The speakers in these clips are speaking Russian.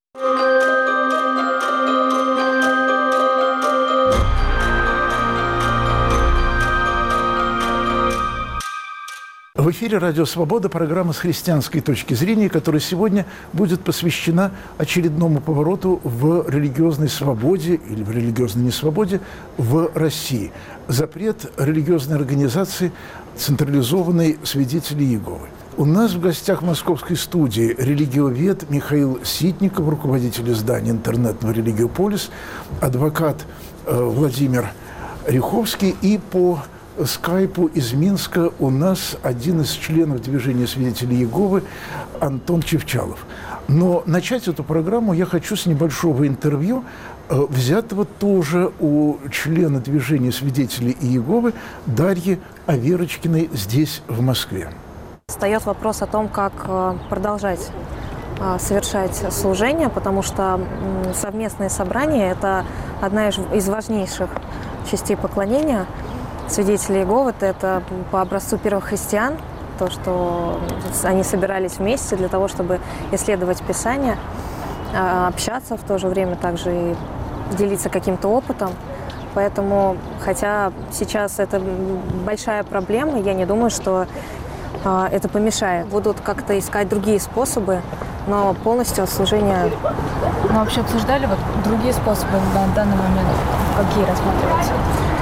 В эфире «Радио Свобода», программа с христианской точки зрения, которая сегодня будет посвящена очередному повороту в религиозной свободе или в религиозной несвободе в России. Запрет религиозной организации «Централизованные свидетели Иеговы». У нас в гостях в московской студии религиовед Михаил Ситников, руководитель издания интернетного «Религиополис», адвокат Владимир Риховский, и по скайпу из Минска у нас один из членов движения свидетелей Иеговы Антон Чевчалов. Но начать эту программу я хочу с небольшого интервью, взятого тоже у члена движения свидетелей Иеговы Дарьи Аверочкиной здесь, в Москве. Встает вопрос о том, как продолжать совершать служение, потому что совместные собрания – это одна из важнейших частей поклонения. Свидетели Иеговы – это по образцу первых христиан, то, что они собирались вместе для того, чтобы исследовать Писание, общаться в то же время также и делиться каким-то опытом. Поэтому, хотя сейчас это большая проблема, я не думаю, что это помешает. Будут как-то искать другие способы, но полностью служение... Мы вообще обсуждали другие способы на данный момент, какие рассматриваются?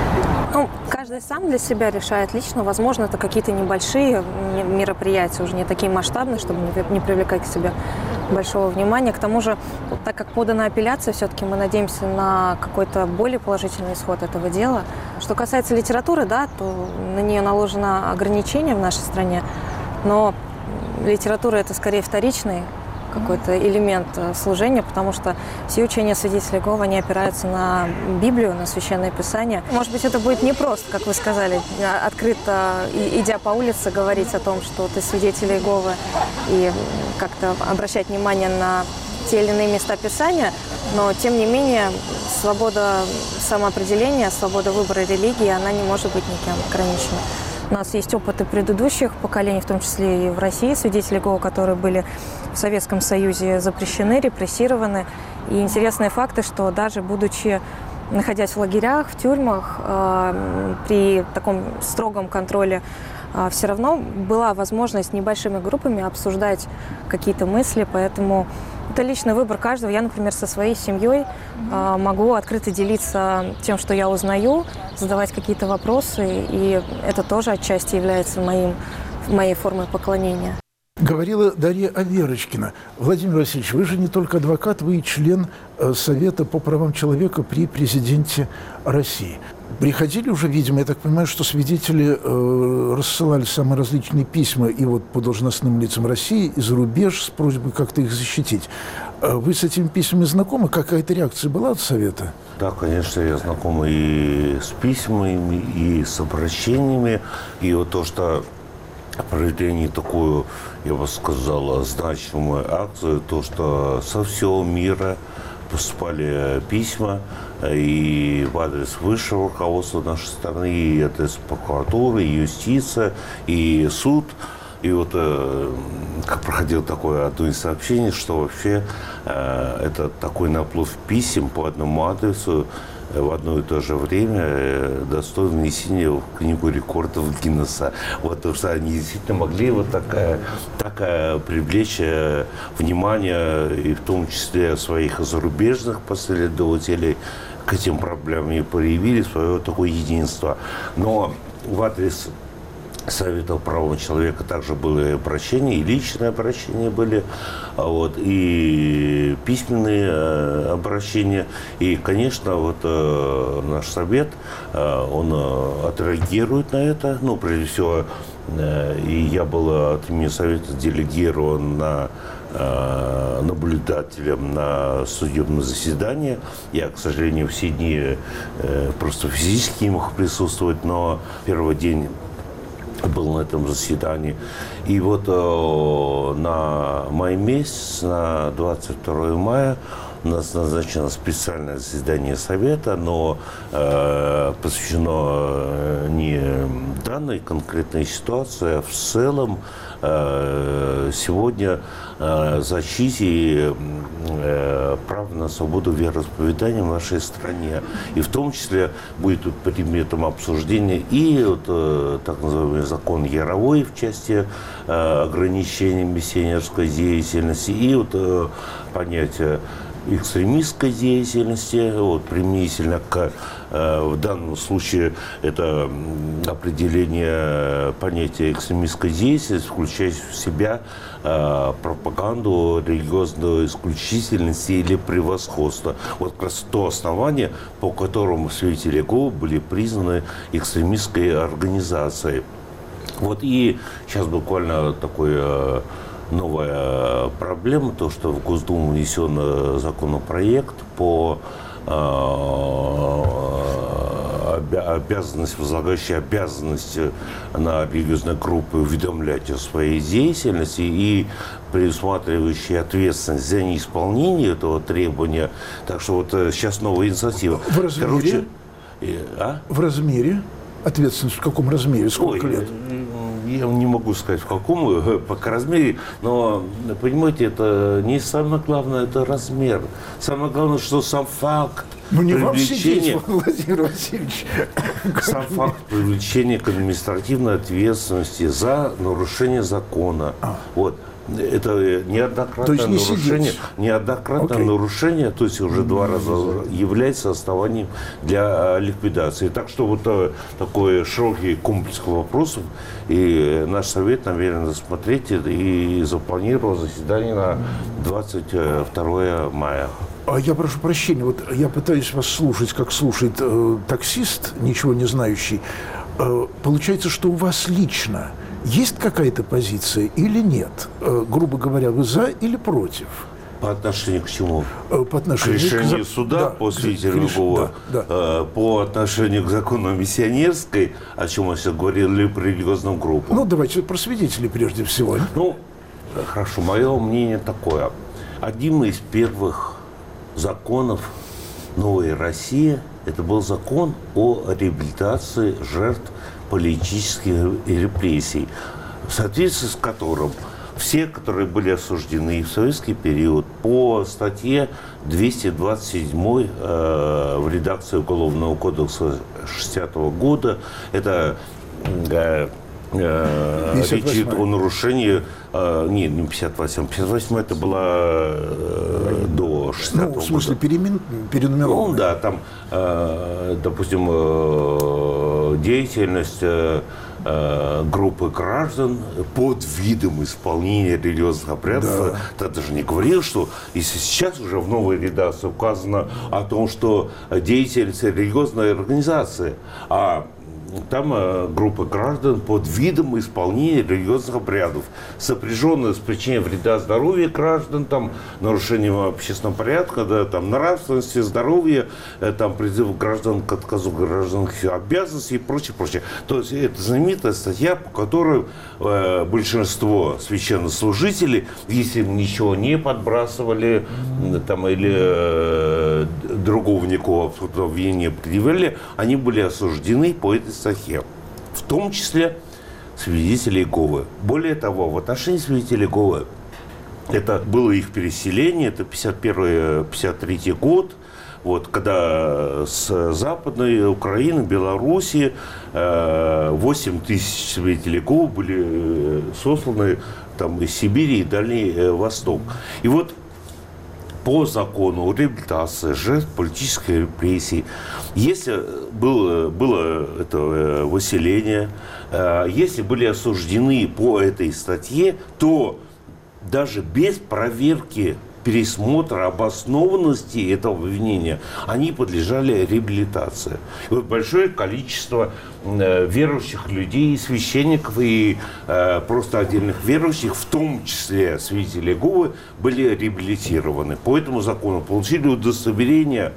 Каждый сам для себя решает лично. Возможно, это какие-то небольшие мероприятия, уже не такие масштабные, чтобы не привлекать к себе большого внимания. К тому же, так как подана апелляция, все-таки мы надеемся на какой-то более положительный исход этого дела. Что касается литературы, да, то на нее наложено ограничение в нашей стране, но литература – это скорее вторичный какой-то элемент служения, потому что все учения свидетелей Иеговы, они опираются на Библию, на Священное Писание. Может быть, это будет непросто, как вы сказали, открыто, идя по улице, говорить о том, что ты свидетель Иеговы, и как-то обращать внимание на те или иные места Писания, но, тем не менее, свобода самоопределения, свобода выбора религии, она не может быть никем ограничена. У нас есть опыты предыдущих поколений, в том числе и в России, свидетели Иеговы, которые были в Советском Союзе запрещены, репрессированы. И интересные факты, что даже находясь в лагерях, в тюрьмах, при таком строгом контроле, все равно была возможность небольшими группами обсуждать какие-то мысли, поэтому это личный выбор каждого. Я, например, со своей семьей могу открыто делиться тем, что я узнаю, задавать какие-то вопросы, и это тоже отчасти является моей формой поклонения. Говорила Дарья Аверочкина. Владимир Васильевич, вы же не только адвокат, вы и член Совета по правам человека при президенте России. Приходили уже, видимо, я так понимаю, что свидетели рассылали самые различные письма и вот по должностным лицам России, и за рубеж с просьбой как-то их защитить. Вы с этими письмами знакомы? Какая-то реакция была от Совета? Да, конечно, я знаком и с письмами, и с обращениями. И вот то, что проведение такую, я бы сказал, значимую акцию, то, что со всего мира поступали письма и в адрес высшего руководства нашей страны, и адрес прокуратуры, и юстиция, и суд. И вот как проходило такое одно из сообщений, что вообще это такой наплыв писем по одному адресу в одно и то же время достоин внесения в книгу рекордов Гиннесса. Вот, потому что они действительно могли вот такая привлечь внимание, и в том числе своих зарубежных последователей, к этим проблемам и проявили свое такое единство. Но в адрес Совета по правам человека также были обращения, и личные обращения были, вот, и письменные обращения. И, конечно, вот наш Совет, он отреагирует на это. Ну, прежде всего, и я был от имени Совета делегирован наблюдателем на судебное заседание. Я, к сожалению, все дни просто физически не мог присутствовать, но первый день был на этом заседании. И вот на май месяц, на 22 мая, у нас назначено специальное заседание Совета, но посвящено не данной конкретной ситуации, а в целом сегодня защите права на свободу вероисповедания в нашей стране. И в том числе будет предметом обсуждения и вот, так называемый закон Яровой в части ограничения миссионерской деятельности, и вот понятие экстремистской деятельности, вот, применительно к, в данном случае, это определение понятия экстремистской деятельности, включает в себя пропаганду религиозной исключительности или превосходства. Вот как раз то основание, по которому святители Иеговы были признаны экстремистской организацией. Вот, и сейчас буквально такой новая проблема, то, что в Госдуму внесен законопроект по возлагающий обязанности на религиозные группы уведомлять о своей деятельности и предусматривающий ответственность за неисполнение этого требования. Так что вот сейчас новая инициатива. В размере? В размере? Ответственность в каком размере? Сколько лет? Я не могу сказать, в каком пока размере, но, понимаете, это не самое главное, это размер. Самое главное, что сам факт привлечения... Владимир Васильевич. Сам факт привлечения к административной ответственности за нарушение закона. Вот. Это неоднократное нарушение, то есть уже 2 раза является основанием для ликвидации. Так что вот такой широкий комплекс вопросов, и наш совет намерен рассмотреть и запланировал заседание на 22 мая. Я прошу прощения, вот я пытаюсь вас слушать, как слушает таксист, ничего не знающий. Получается, что у вас лично есть какая-то позиция или нет? Грубо говоря, вы за или против? По отношению к чему? По отношению к решению суда по свидетелю Иеговы, по отношению к закону миссионерской, о чем мы сейчас говорили, по религиозным группам. Ну, давайте про свидетелей прежде всего. Ну, хорошо, мое мнение такое. Одним из первых законов новой России это был закон о реабилитации жертв политических репрессий, в соответствии с которым все, которые были осуждены в советский период по статье 227 в редакции Уголовного кодекса 60-го года, это речь идет о нарушении, не 58, 58 это было до 60-го года. В смысле перенумерованное? Ну да, там, допустим, деятельность группы граждан под видом исполнения религиозных обрядов. Да. Я даже не говорил, что если сейчас уже в новой редакции указано о том, что деятельность религиозной организации, а там группа граждан под видом исполнения религиозных обрядов, сопряженная с причиной вреда здоровью граждан, там, нарушением общественного порядка, да, там, нравственности, здоровья, там, призыв граждан к отказу гражданских обязанностей и прочее, прочее. То есть это знаменитая статья, по которой большинство священнослужителей, если им ничего не подбрасывали, там, или другого никакого обвинения предъявляли, они были осуждены по этой статье, в том числе свидетели Иеговы. Более того, в отношении свидетелей Иеговы, это было их переселение, это 51-53 год, вот, когда с Западной Украины, Белоруссии 8 тысяч свидетелей Иеговы были сосланы там, из Сибири и Дальний Восток. И вот по закону о реабилитации жертв политических репрессий, если было это выселение, если были осуждены по этой статье, то даже без проверки пересмотра обоснованности этого обвинения, они подлежали реабилитации. И вот большое количество верующих людей, священников и просто отдельных верующих, в том числе свидетелей Иеговы, были реабилитированы. По этому закону получили удостоверение.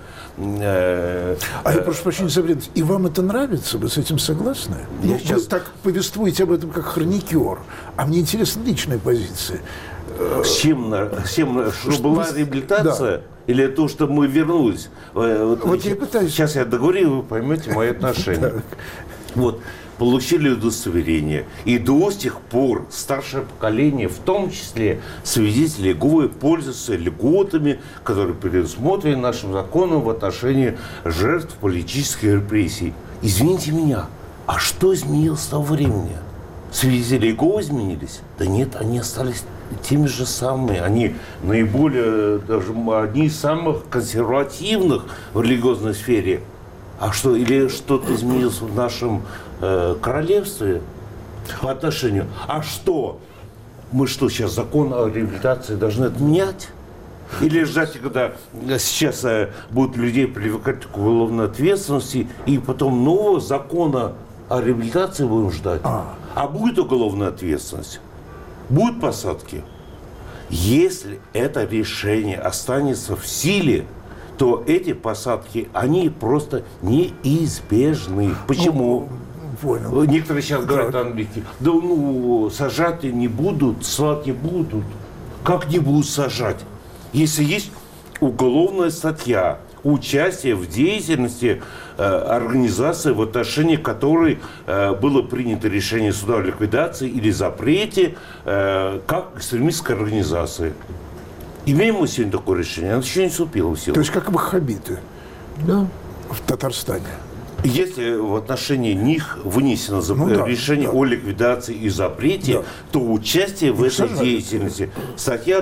Я прошу прощения за вред. И вам это нравится? Вы с этим согласны? Вы так повествуете об этом как хроникер. А мне интересна личная позиция. С чем что была реабилитация? Да. Или то, что мы вернулись? Вот я пытаюсь. Сейчас я договорю, вы поймете мои отношения. Вот. получили удостоверение. И до сих пор старшее поколение, в том числе свидетели Иеговы, пользуются льготами, которые предусмотрены нашим законом в отношении жертв политических репрессий. Извините меня, а что изменилось с того времени? Свидетели Иеговы изменились? Да нет, они остались теми же самыми. Они наиболее, даже одни из самых консервативных в религиозной сфере. А что, или что-то изменилось в нашем королевстве по отношению? А что? Мы что, сейчас закон о реабилитации должны отменять? Или ждать, когда сейчас будут людей привлекать к уголовной ответственности, и потом нового закона о реабилитации будем ждать? А будет уголовная ответственность? Будут посадки? Если это решение останется в силе, то эти посадки, они просто неизбежны. Почему? Понял. Некоторые сейчас говорят английски, да сажать не будут, ссылать не будут. Как не будут сажать? Если есть уголовная статья, участие в деятельности организации, в отношении которой было принято решение суда о ликвидации или запрете, как экстремистской организации. Имеем мы сегодня такое решение? Оно еще не вступило в силу. То есть как ваххабиты, да, в Татарстане. Если в отношении них вынесено решение о ликвидации и запрете, то участие в этой деятельности, статья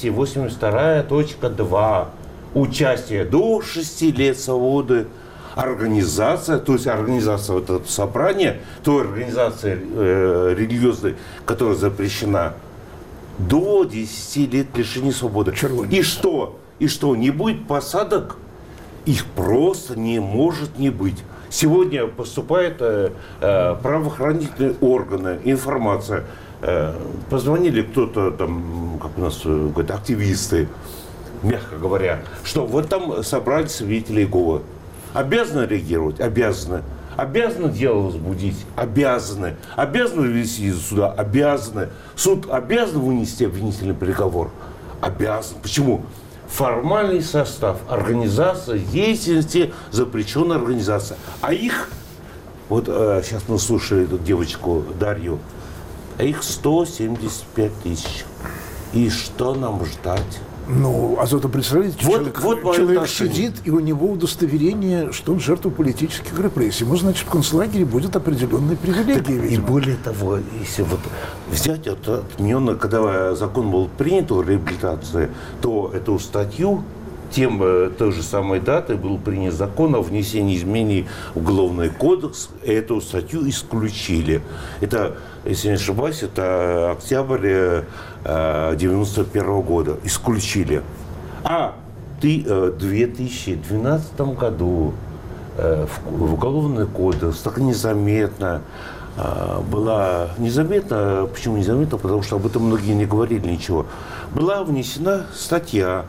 282.2, участие до 6 лет свободы, организация, то есть организация вот этого собрания, той организации религиозной, которая запрещена, до 10 лет лишения свободы. И что? И что? Не будет посадок? Их просто не может не быть. Сегодня поступают правоохранительные органы, информация. Позвонили кто-то там, как у нас говорят, активисты, мягко говоря, что вот там собрали свидетелей Иеговы. Обязаны реагировать? Обязаны. Обязаны дело возбудить? Обязаны. Обязаны ввести суда? Обязаны. Суд обязан вынести обвинительный приговор? Обязан. Почему? Формальный состав, организация, деятельности, запрещенная организация. А их, вот сейчас мы слушали эту девочку Дарью, а их 175 тысяч. И что нам ждать? Ну, а зато представляете, человек сидит, и у него удостоверение, что он жертва политических репрессий. Ему, значит, в концлагере будет определенные привилегии, видимо. И более того, если вот взять отмененно, когда закон был принят о реабилитации, то эту статью, той же самой датой был принят закон о внесении изменений в Уголовный кодекс, и эту статью исключили. Это, если не ошибаюсь, это октябрь 1991 года. Исключили. А в 2012 году в Уголовный кодекс так незаметно была... Незаметно, почему незаметно? Потому что об этом многие не говорили ничего. Была внесена статья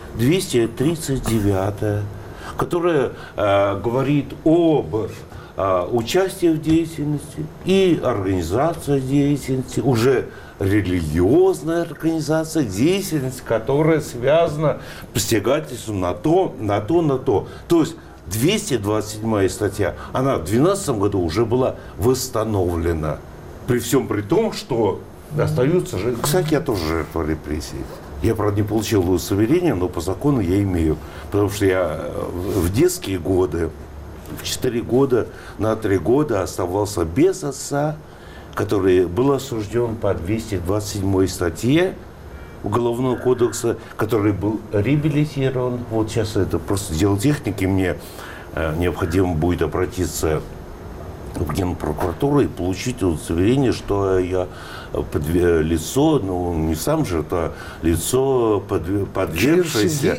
239, которая говорит об участии в деятельности и организации деятельности, уже религиозная организация, деятельность, которая связана с посягательством на то. То есть 227 статья, она в 2012 году уже была восстановлена. При всем при том, что остаются же... Кстати, я тоже жертва репрессий. Я, правда, не получил удостоверение, но по закону я имею. Потому что я в детские годы, в 4 года, на 3 года оставался без отца, который был осужден по 227 статье Уголовного кодекса, который был реабилитирован. Вот сейчас это просто дело техники. Мне необходимо будет обратиться в Генпрокуратуру и получить удостоверение, что я лицо, не сам же, это лицо, подвергшееся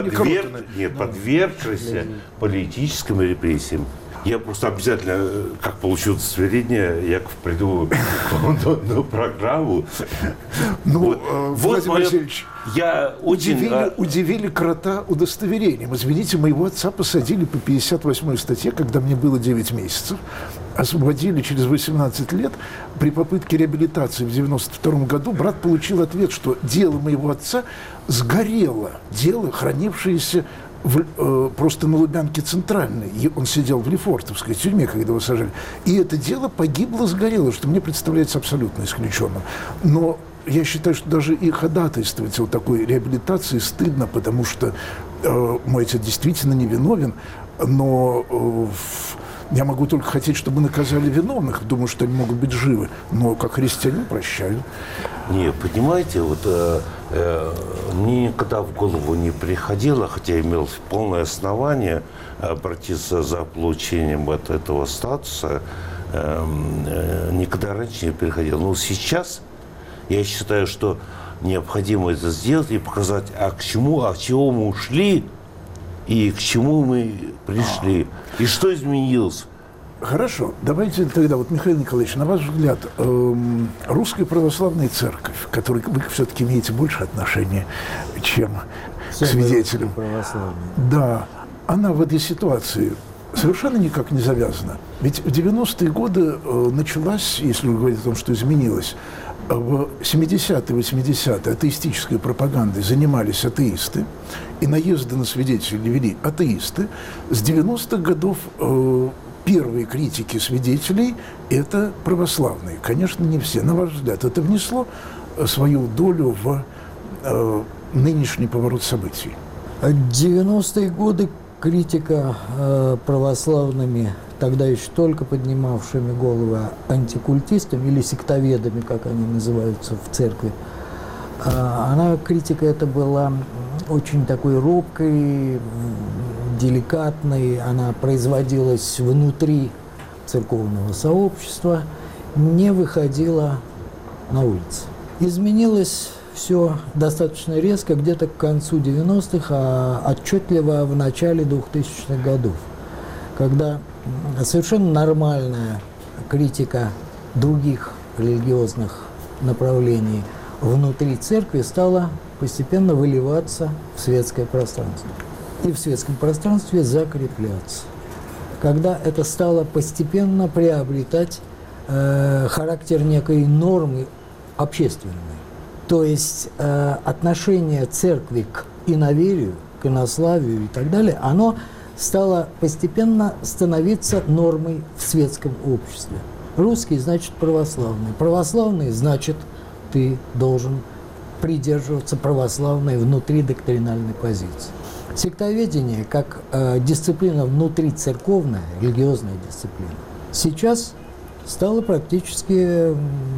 политическим репрессиям. Я просто обязательно, как получу удостоверение, я приду на программу. Ну, Владимир Васильевич, удивили крота удостоверением. Извините, моего отца посадили по 58 статье, когда мне было 9 месяцев. Освободили через 18 лет. При попытке реабилитации в 1992 году брат получил ответ, что дело моего отца сгорело. Дело, хранившееся просто на Лубянке Центральной. И он сидел в Лефортовской тюрьме, когда его сажали. И это дело погибло, сгорело, что мне представляется абсолютно исключенным. Но я считаю, что даже и ходатайствовать о такой реабилитации стыдно, потому что мой отец действительно невиновен, но я могу только хотеть, чтобы наказали виновных. Думаю, что они могут быть живы. Но как христианин прощаю. Не, понимаете, вот мне никогда в голову не приходило, хотя я имел полное основание обратиться за получением вот этого статуса, никогда раньше не приходило. Но сейчас я считаю, что необходимо это сделать и показать, от чего мы ушли и к чему мы пришли, и что изменилось. Хорошо, давайте тогда, вот, Михаил Николаевич, на ваш взгляд, Русская Православная Церковь, к которой вы все-таки имеете больше отношения, чем к свидетелям, да, она в этой ситуации совершенно никак не завязана. Ведь в 90-е годы началась, если вы говорите о том, что изменилось, в 70-е, 80-е атеистической пропагандой занимались атеисты, и наезды на свидетелей вели атеисты. С 90-х годов первые критики свидетелей – это православные. Конечно, не все. На ваш взгляд, это внесло свою долю в нынешний поворот событий? 90-е годы критика православными, тогда еще только поднимавшими головы антикультистами или сектоведами, как они называются в церкви, критика эта была очень такой робкой, деликатной, она производилась внутри церковного сообщества, не выходила на улицы. Изменилось все достаточно резко, где-то к концу 90-х, а отчетливо в начале 2000-х годов, когда совершенно нормальная критика других религиозных направлений внутри церкви стала постепенно выливаться в светское пространство. И в светском пространстве закрепляться. Когда это стало постепенно приобретать характер некой нормы общественной. То есть отношение церкви к иноверию, к инославию и так далее, оно стало постепенно становиться нормой в светском обществе. Русский значит православный. Православный значит ты должен придерживаться православной внутри доктринальной позиции. Сектоведение как дисциплина внутрицерковная, религиозная дисциплина, сейчас стало практически,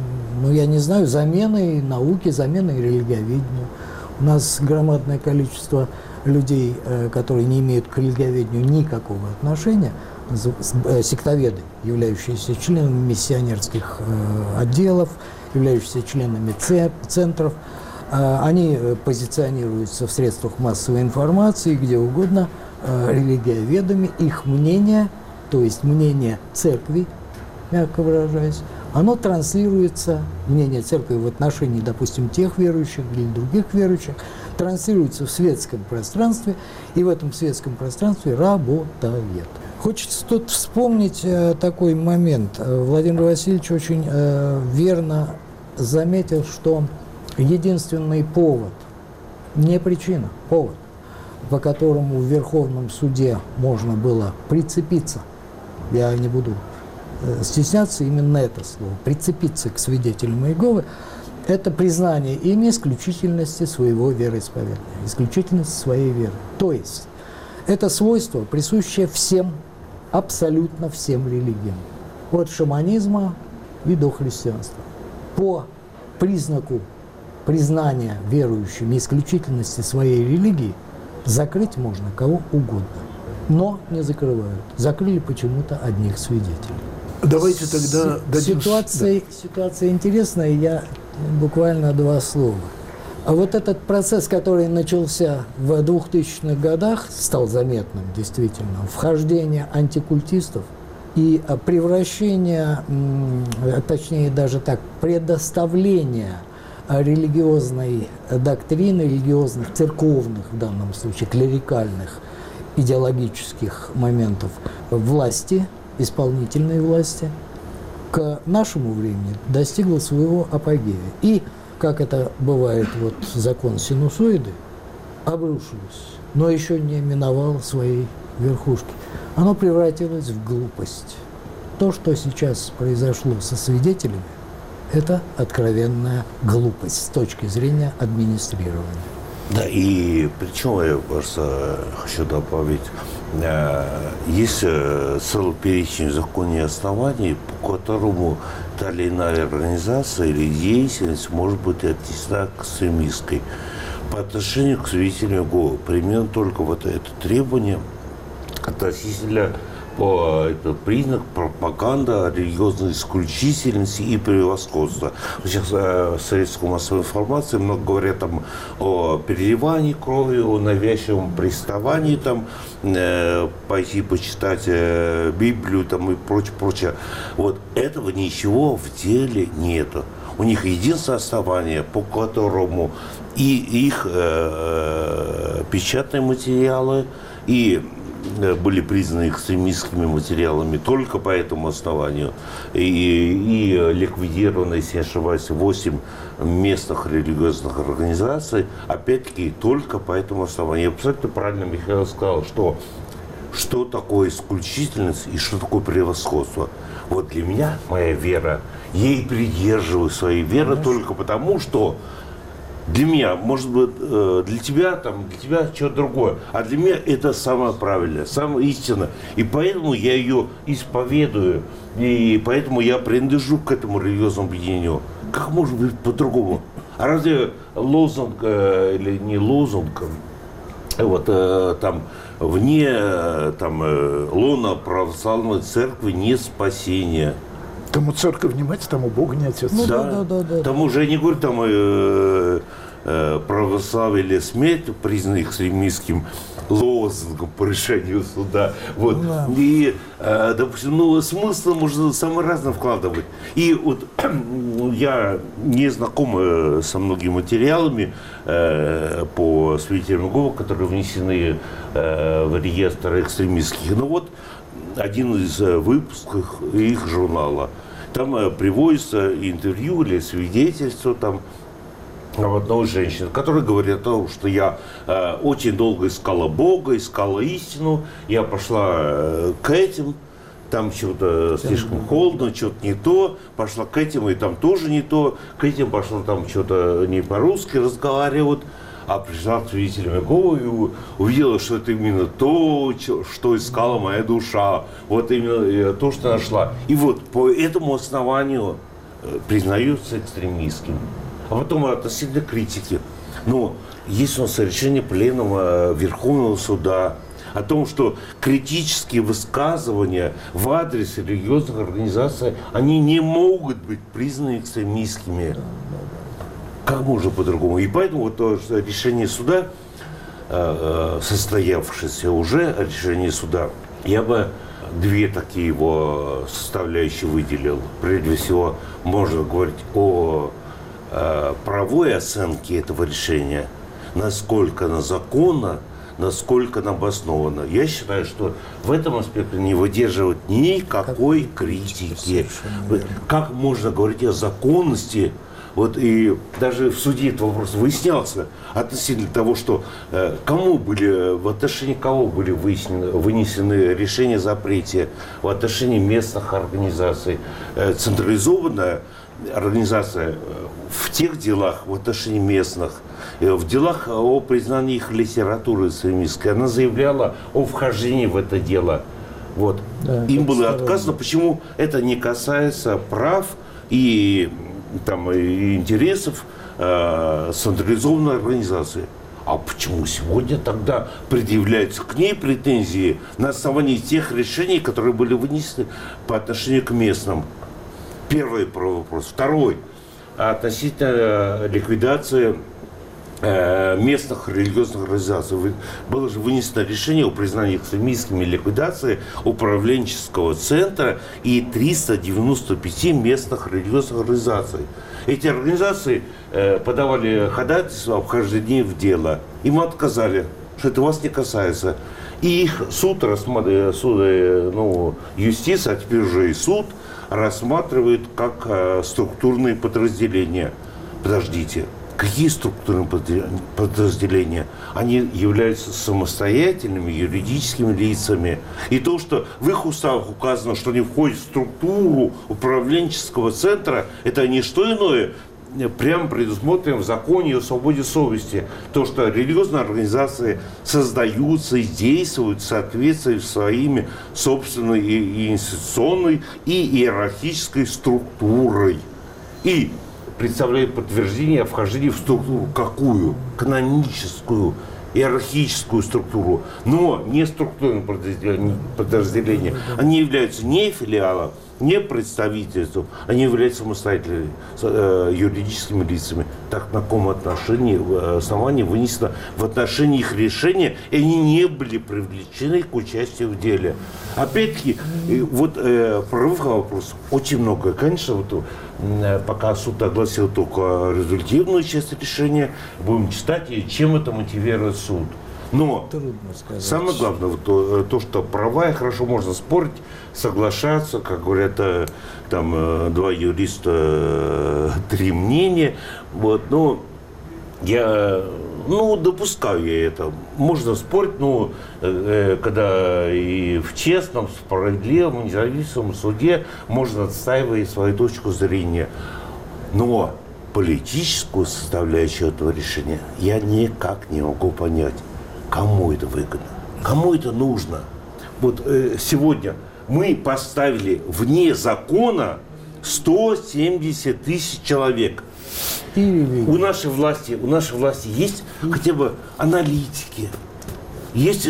я не знаю, заменой науки, заменой религиоведению. У нас громадное количество людей, которые не имеют к религиоведению никакого отношения, сектоведы, являющиеся членами миссионерских отделов, являющиеся членами центров, они позиционируются в средствах массовой информации, где угодно, религиоведами. Их мнение, то есть мнение церкви, мягко выражаясь, оно транслируется, мнение церкви в отношении, допустим, тех верующих или других верующих, транслируется в светском пространстве, и в этом светском пространстве работает. Хочется тут вспомнить такой момент. Владимир Васильевич очень верно заметил, что единственный повод, не причина, повод, по которому в Верховном суде можно было прицепиться, я не буду стесняться именно это слово, прицепиться к свидетелям Иеговы, это признание ими исключительности своего вероисповедания, исключительности своей веры. То есть это свойство, присущее всем, абсолютно всем религиям, от шаманизма и до христианства. По признаку признания верующими исключительности своей религии закрыть можно кого угодно, но не закрывают. Закрыли почему-то одних свидетелей. Давайте тогда дадим... Ситуация интересная, я буквально два слова. А вот этот процесс, который начался в 2000-х годах, стал заметным действительно, вхождение антикультистов и превращение, точнее даже так, предоставление религиозной доктрины, религиозных, церковных в данном случае, клерикальных, идеологических моментов власти, исполнительной власти, к нашему времени достигло своего апогея. И, как это бывает, вот закон синусоиды, обрушилось но еще не миновало своей верхушки. Оно превратилось в глупость. То, что сейчас произошло со свидетелями, это откровенная глупость с точки зрения администрирования. Да, и причем я просто хочу добавить, есть целый перечень законов и оснований, по которому та или иная организация или деятельность может быть отнесена к экстремистской. По отношению к свидетелям Иеговы примерно только вот это требование относительно это признак пропаганда религиозной исключительности и превосходства. Сейчас в советской массовой информации много говорят там о переливании крови, о навязчивом приставании, там, пойти почитать Библию там, и прочее. Вот этого ничего в деле нету. У них единственное основание, по которому и их печатные материалы, и были признаны экстремистскими материалами только по этому основанию. И ликвидировано, если не ошибаюсь, 8 местных религиозных организаций, опять-таки, только по этому основанию. И абсолютно правильно Михаил сказал, что такое исключительность и что такое превосходство. Вот для меня моя вера, ей придерживаюсь своей веры только потому, что для меня, может быть, для тебя что-то другое, а для меня это самое правильное, самое истинное. И поэтому я ее исповедую, и поэтому я принадлежу к этому религиозному объединению. Как может быть по-другому? А разве лозунг или не лозунг, вот там вне лона православной церкви не спасение. Тому церковь не мать, тому Бога не отец. Ну, Да. Тому же я не говорю, там православие или смерть признаны экстремистским лозунгом по решению суда. Вот. Да. И, допустим, смысл можно самый разный вкладывать. И вот я не знаком со многими материалами по свидетелям Иеговы, которые внесены в реестр экстремистских. Но вот один из выпусков их журнала. Там приводится интервью или свидетельство там одной женщины, которая говорит о том, что я очень долго искала Бога, искала истину, я пошла к этим, там что-то слишком холодно, что-то не то, пошла к этим, и там тоже не то, к этим пошла, там что-то не по-русски разговаривают. А пришла к свидетелям Иеговы и увидела, что это именно то, что искала моя душа. Вот именно то, что нашла. И вот по этому основанию признаются экстремистским. А потом относительно критики. Но есть у нас решение Пленума Верховного Суда о том, что критические высказывания в адрес религиозных организаций, они не могут быть признаны экстремистскими. Как можно по-другому? И поэтому вот то решение суда, состоявшееся уже решение суда, я бы две такие его составляющие выделил. Прежде всего, можно говорить о правовой оценке этого решения, насколько оно законно, насколько оно обосновано. Я считаю, что в этом аспекте не выдерживает никакой критики. Как можно говорить о законности? Вот и даже в суде этот вопрос выяснялся относительно того, что в отношении кого были вынесены решения о запрете в отношении местных организаций. Централизованная организация в тех делах, в отношении местных, в делах о признании их литературы экстремистской, она заявляла о вхождении в это дело. Вот. Да, им было отказано. Почему это не касается прав и интересов централизованной организации? А почему сегодня тогда предъявляются к ней претензии на основании тех решений, которые были вынесены по отношению к местным? Первый вопрос. Второй. Относительно ликвидации местных религиозных организаций. Было же вынесено решение о признании экстремистскими ликвидации управленческого центра и 395 местных религиозных организаций. Эти организации подавали ходатайство о вхождении в дело. Им отказали, что это вас не касается. И их юстиция, а теперь уже и суд, рассматривает как структурные подразделения. Подождите. К Какие структурные подразделения? Они являются самостоятельными юридическими лицами. И то, что в их уставах указано, что они входят в структуру управленческого центра, это не что иное, прямо предусмотрено в законе о свободе совести. То, что религиозные организации создаются и действуют в соответствии с своими собственной и институционной, и иерархической структурой. И представляет подтверждение о вхождении в структуру какую? Каноническую, иерархическую структуру, но не структурное подразделение. Они являются не филиалом, не представительством, они являются самостоятельными юридическими лицами. Так на каком основании вынесено в отношении их решения, и они не были привлечены к участию в деле. Опять-таки, вот прорывных вопросов очень много. Конечно, вот, пока суд огласил только результативную часть решения, будем читать, и чем это мотивирует суд. Но самое главное, вот то, что права, и хорошо можно спорить, соглашаться, как говорят, там два юриста, три мнения. Вот, но я, допускаю я это. Можно спорить, когда и в честном, справедливом, независимом суде можно отстаивать свою точку зрения. Но политическую составляющую этого решения я никак не могу понять. Кому это выгодно? Кому это нужно? Вот сегодня мы поставили вне закона 170 тысяч человек. У нашей власти есть хотя бы аналитики, есть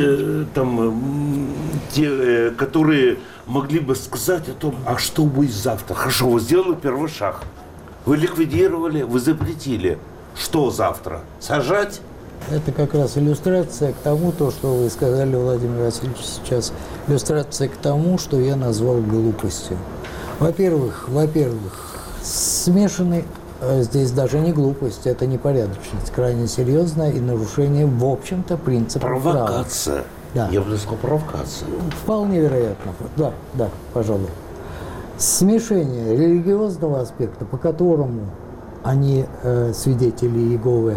те, которые могли бы сказать о том, а что будет завтра. Хорошо, вы сделали первый шаг, вы ликвидировали, вы запретили. Что завтра? Сажать? Это как раз иллюстрация к тому, то, что вы сказали, Владимир Васильевич, сейчас. Иллюстрация к тому, что я назвал глупостью. Во-первых, смешанный, здесь даже не глупость, это непорядочность, крайне серьезное и нарушение, в общем-то, принципа права. Провокация. Да. Я бы сказал, провокация. Вполне вероятно. Да, пожалуй. Смешение религиозного аспекта, по которому они, свидетели Иеговы,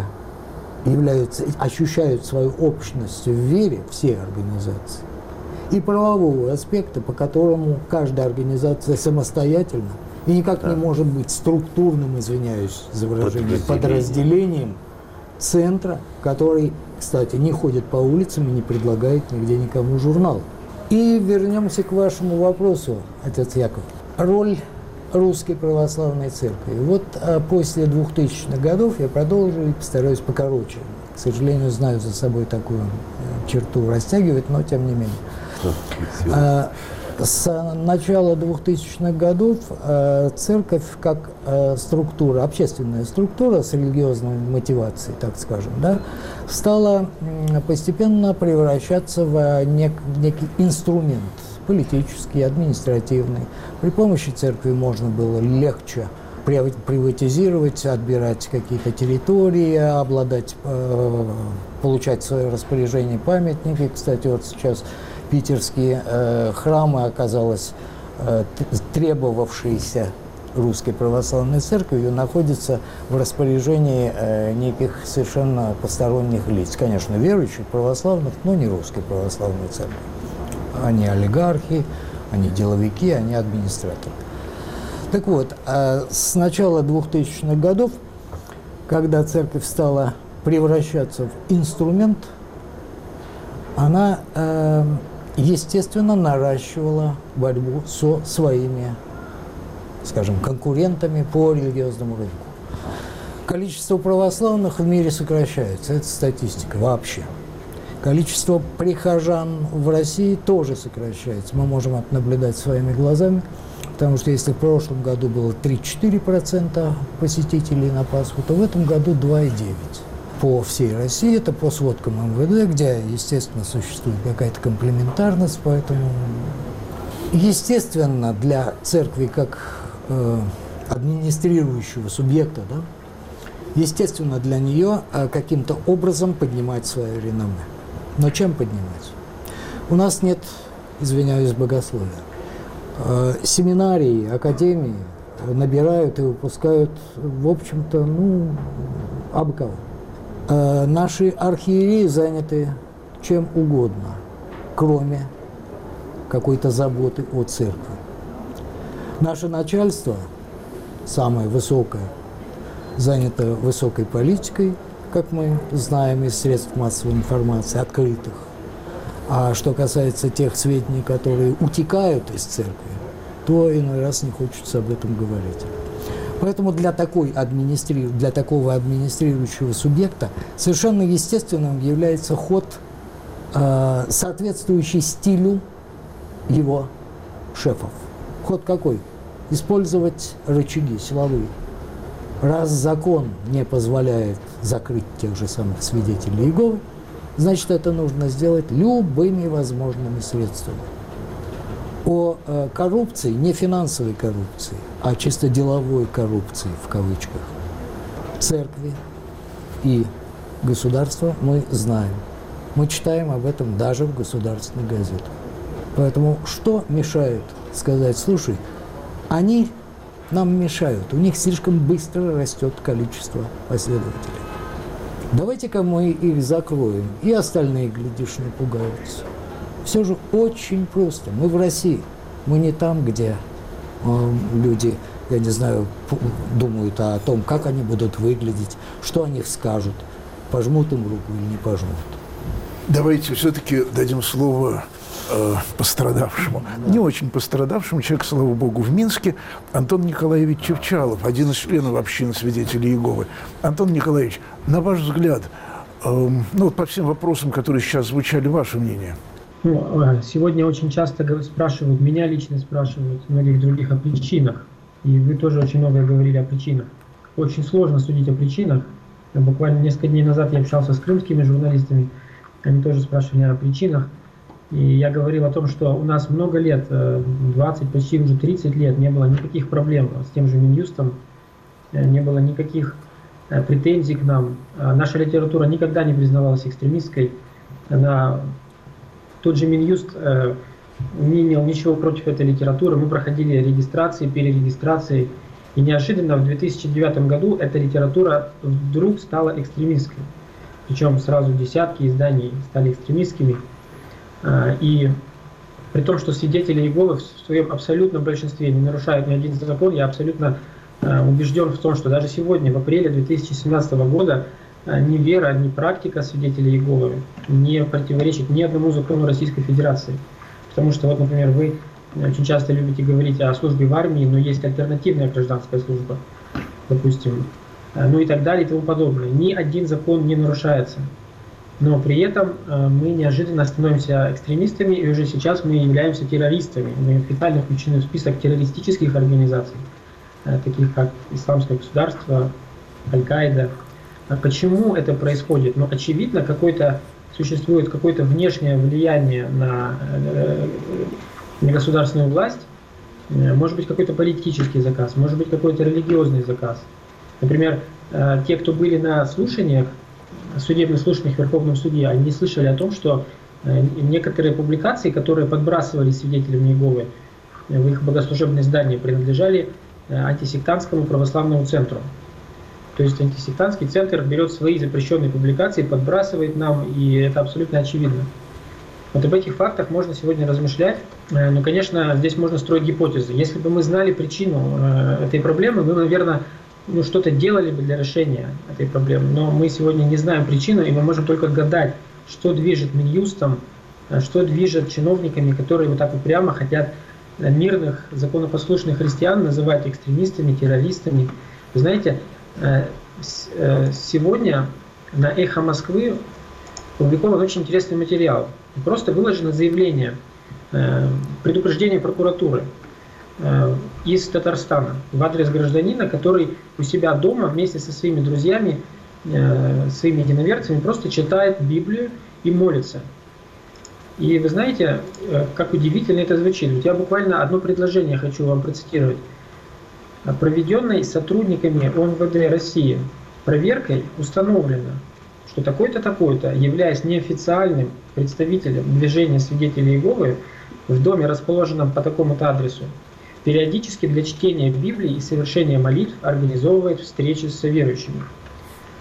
ощущают свою общность в вере, все организации, и правового аспекта, по которому каждая организация самостоятельно и никак не может быть структурным, извиняюсь за выражение, подразделением центра, который, кстати, не ходит по улицам и не предлагает нигде никому журнал. И вернемся к вашему вопросу, отец Яков. Роль Русской Православной Церкви. Вот после 2000-х годов я продолжу и постараюсь покороче. К сожалению, знаю за собой такую черту растягивать, но тем не менее. С начала 2000-х годов церковь как структура, общественная структура с религиозной мотивацией, так скажем, да, стала постепенно превращаться в некий инструмент политический, административный. При помощи церкви можно было легче приватизировать, отбирать какие-то территории, обладать, получать в свое распоряжение памятники. Кстати, вот сейчас питерские храмы оказалось требовавшиеся Русской Православной Церковью находятся в распоряжении неких совершенно посторонних лиц. Конечно, верующих, православных, но не Русской Православной Церкви. Они олигархи, они деловики, они администраторы. Так вот, с начала 2000-х годов, когда церковь стала превращаться в инструмент, она, естественно, наращивала борьбу со своими, скажем, конкурентами по религиозному рынку. Количество православных в мире сокращается, это статистика вообще. Количество прихожан в России тоже сокращается. Мы можем это наблюдать своими глазами, потому что если в прошлом году было 3-4% посетителей на Пасху, то в этом году 2,9%. По всей России, это по сводкам МВД, где, естественно, существует какая-то комплементарность, поэтому, естественно, для церкви как администрирующего субъекта, да, естественно, для нее каким-то образом поднимать свое реноме. Но чем поднимать? У нас нет, извиняюсь, богословия. Семинарии, академии набирают и выпускают, в общем-то, Абы кого. Наши архиереи заняты чем угодно, кроме какой-то заботы о церкви. Наше начальство, самое высокое, занято высокой политикой, как мы знаем из средств массовой информации, открытых. А что касается тех сведений, которые утекают из церкви, то иной раз не хочется об этом говорить. Поэтому для такого администрирующего субъекта совершенно естественным является ход, соответствующий стилю его шефов. Ход какой? Использовать рычаги силовые. Раз закон не позволяет закрыть тех же самых свидетелей Иеговы, значит, это нужно сделать любыми возможными средствами. О коррупции, не финансовой коррупции, а чисто деловой коррупции, в кавычках, церкви и государства мы знаем. Мы читаем об этом даже в государственных газетах. Поэтому что мешает сказать: слушай, они нам мешают, у них слишком быстро растет количество последователей. Давайте-ка мы их закроем, и остальные, глядишь, не пугаются. Все же очень просто. Мы в России, мы не там, где люди, я не знаю, думают о том, как они будут выглядеть, что о них скажут, пожмут им руку или не пожмут. Давайте все-таки дадим слово пострадавшему, не очень пострадавшему, человек, слава богу, в Минске, Антон Николаевич Чевчалов, один из членов общины свидетелей Иеговы. Антон Николаевич, на ваш взгляд, вот по всем вопросам, которые сейчас звучали, ваше мнение? Сегодня очень часто спрашивают, меня лично спрашивают, многих других о причинах. И вы тоже очень много говорили о причинах. Очень сложно судить о причинах. Буквально несколько дней назад я общался с крымскими журналистами, они тоже спрашивали о причинах. И я говорил о том, что у нас много лет, 20, почти уже 30 лет, не было никаких проблем с тем же Минюстом, не было никаких претензий к нам. Наша литература никогда не признавалась экстремистской. Тот же Минюст не имел ничего против этой литературы. Мы проходили регистрации, перерегистрации. И неожиданно в 2009 году эта литература вдруг стала экстремистской. Причем сразу десятки изданий стали экстремистскими. И при том, что свидетели Иеговы в своем абсолютном большинстве не нарушают ни один закон, я абсолютно убежден в том, что даже сегодня, в апреле 2017 года, ни вера, ни практика свидетелей Иеговы не противоречит ни одному закону Российской Федерации. Потому что, вот, например, вы очень часто любите говорить о службе в армии, но есть альтернативная гражданская служба, допустим, ну и так далее и тому подобное. Ни один закон не нарушается. Но при этом мы неожиданно становимся экстремистами, и уже сейчас мы являемся террористами. Мы официально включены в список террористических организаций, таких как Исламское государство, Аль-Каида. Почему это происходит? Ну, очевидно, существует какое-то внешнее влияние на государственную власть, может быть, какой-то политический заказ, может быть, какой-то религиозный заказ. Например, те, кто были на слушаниях, судебных слушаниях в Верховном суде, они слышали о том, что некоторые публикации, которые подбрасывали свидетелям Иеговы в их богослужебные здания, принадлежали антисектантскому православному центру. То есть антисектантский центр берет свои запрещенные публикации, подбрасывает нам, и это абсолютно очевидно. Вот об этих фактах можно сегодня размышлять, но, конечно, здесь можно строить гипотезы. Если бы мы знали причину этой проблемы, мы, наверное, что-то делали бы для решения этой проблемы. Но мы сегодня не знаем причину, и мы можем только гадать, что движет Минюстом, что движет чиновниками, которые вот так упрямо хотят мирных, законопослушных христиан называть экстремистами, террористами. Вы знаете, сегодня на «Эхо Москвы» опубликован очень интересный материал. Просто выложено заявление, предупреждение прокуратуры из Татарстана в адрес гражданина, который у себя дома вместе со своими друзьями, своими единоверцами просто читает Библию и молится. И вы знаете, как удивительно это звучит. Вот я буквально одно предложение хочу вам процитировать. Проведенной сотрудниками ОМВД России проверкой установлено, что такой-то, такой-то, являясь неофициальным представителем движения свидетелей Иеговы в доме, расположенном по такому-то адресу, периодически для чтения Библии и совершения молитв организовывает встречи с соверующими.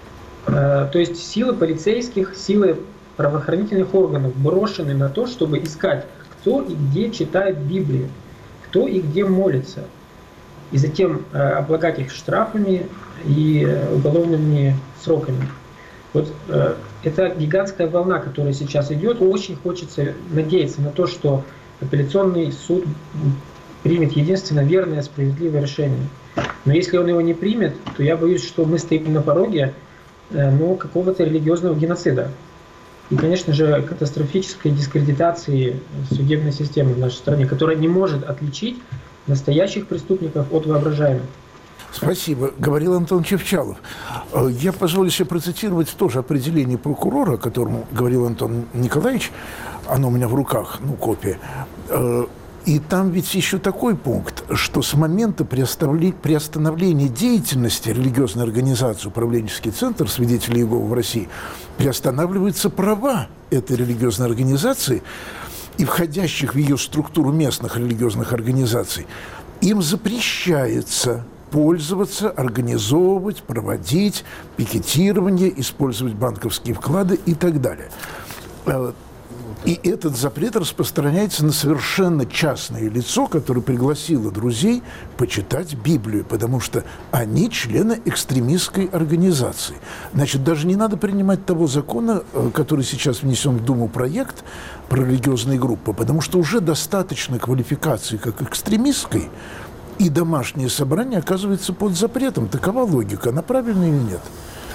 То есть силы полицейских, силы правоохранительных органов брошены на то, чтобы искать, кто и где читает Библию, кто и где молится, и затем облагать их штрафами и уголовными сроками. Вот это гигантская волна, которая сейчас идет. Очень хочется надеяться на то, что апелляционный суд примет единственно верное, справедливое решение. Но если он его не примет, то я боюсь, что мы стоим на пороге какого-то религиозного геноцида. И, конечно же, катастрофической дискредитации судебной системы в нашей стране, которая не может отличить настоящих преступников от воображаемых. Спасибо. Говорил Антон Чевчалов. Я позволю себе процитировать тоже определение прокурора, о котором говорил Антон Николаевич. Оно у меня в руках, копия. И там ведь еще такой пункт, что с момента приостановления деятельности религиозной организации «Управленческий центр свидетелей Иеговы» в России приостанавливаются права этой религиозной организации и входящих в ее структуру местных религиозных организаций. Им запрещается пользоваться, организовывать, проводить пикетирование, использовать банковские вклады и так далее. И этот запрет распространяется на совершенно частное лицо, которое пригласило друзей почитать Библию, потому что они члены экстремистской организации. Значит, даже не надо принимать того закона, который сейчас внесен в Думу проект про религиозные группы, потому что уже достаточно квалификации как экстремистской, и домашнее собрание оказывается под запретом. Такова логика. Она правильная или нет?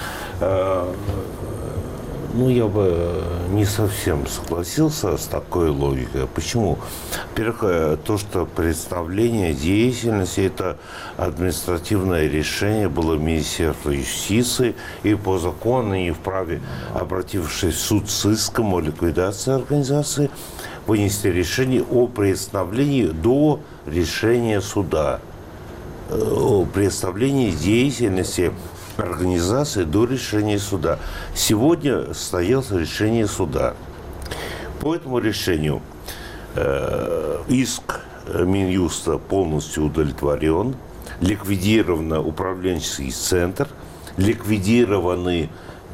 Я бы не совсем согласился с такой логикой. Почему? Во-первых, то, что представление деятельности – это административное решение было Министерства юстиции, и по закону они вправе, обратившись в суд с иском о ликвидации организации, вынести решение о приостановлении до решения суда, о приостановлении деятельности организации до решения суда. Сегодня состоялось решение суда. По этому решению иск Минюста полностью удовлетворен, ликвидирован управленческий центр, ликвидированы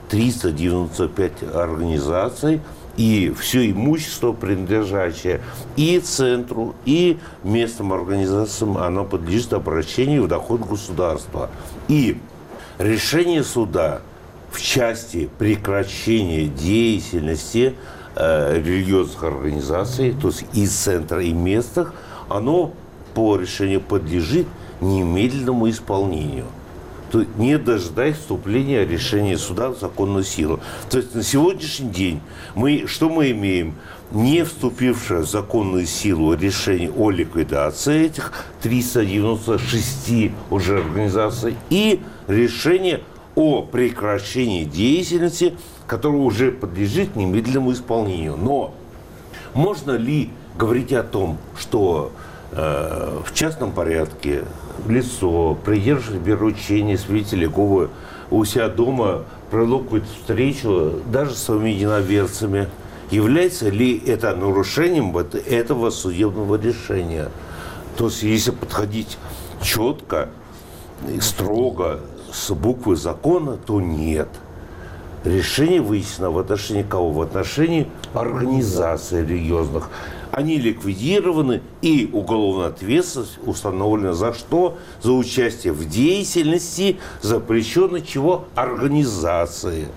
395 организаций, и все имущество, принадлежащее и центру, и местным организациям, оно подлежит обращению в доход государства. И решение суда в части прекращения деятельности религиозных организаций, то есть и центра, и местных, оно по решению подлежит немедленному исполнению. То есть не дожидаясь вступления решения суда в законную силу. То есть на сегодняшний день что мы имеем? Не вступившее в законную силу решение о ликвидации этих 396 уже организаций и решение о прекращении деятельности, которое уже подлежит немедленному исполнению. Но можно ли говорить о том, что в частном порядке лицо, придерживаясь поручения свидетеля Иеговы, у себя дома провело какую-то встречу даже с своими единоверцами, является ли это нарушением этого судебного решения? То есть, если подходить четко и строго с буквы закона, то нет. Решение вынесено в отношении кого? В отношении организаций религиозных. Они ликвидированы, и уголовная ответственность установлена за что? За участие в деятельности запрещенной чего? Организации.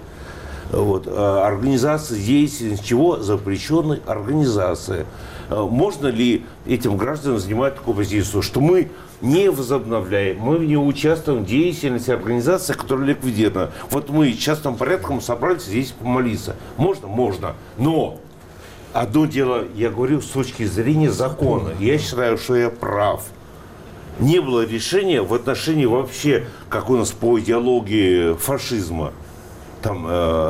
Организация деятельности чего? Запрещенной организации. Можно ли этим гражданам занимать такую позицию, что мы не возобновляем, мы не участвуем в деятельности организации, которая ликвидирована. Мы частным порядком собрались здесь помолиться. Можно? Можно. Но одно дело, я говорю, с точки зрения закона. Я считаю, что я прав. Не было решения в отношении вообще, как у нас по идеологии фашизма, там